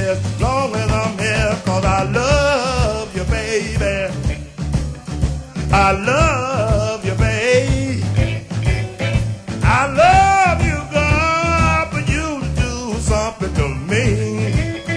as long as I'm here, 'cause I love you, baby. I love you, baby. I love you, God, but you do something to me.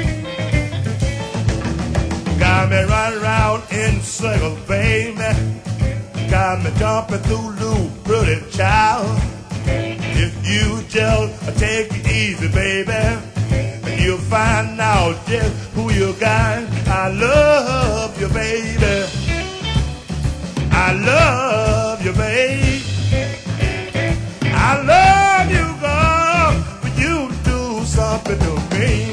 Got me running around in circles, baby. Got me jumping through loop, pretty child. If you just take it easy, baby, you'll find out just who you got. I love you, baby. I love you, baby. I love you, God, but you do something to me.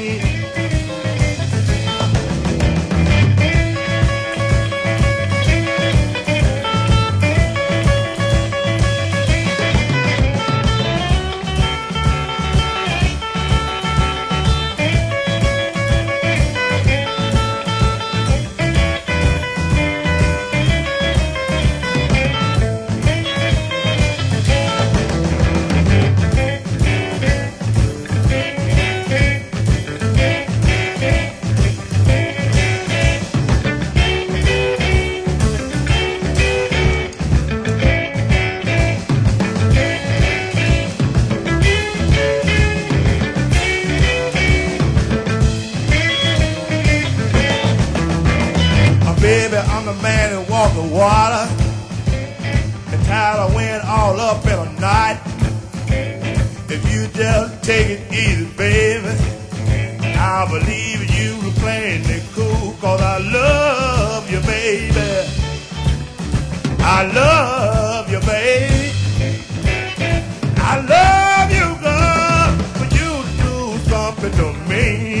Baby, I'm the man who walk the water, and tired of wind all up in a knot. If you just take it easy, baby, I believe you playing it cool, 'cause I love you, baby. I love you, baby. I love you, girl, but you do something to me.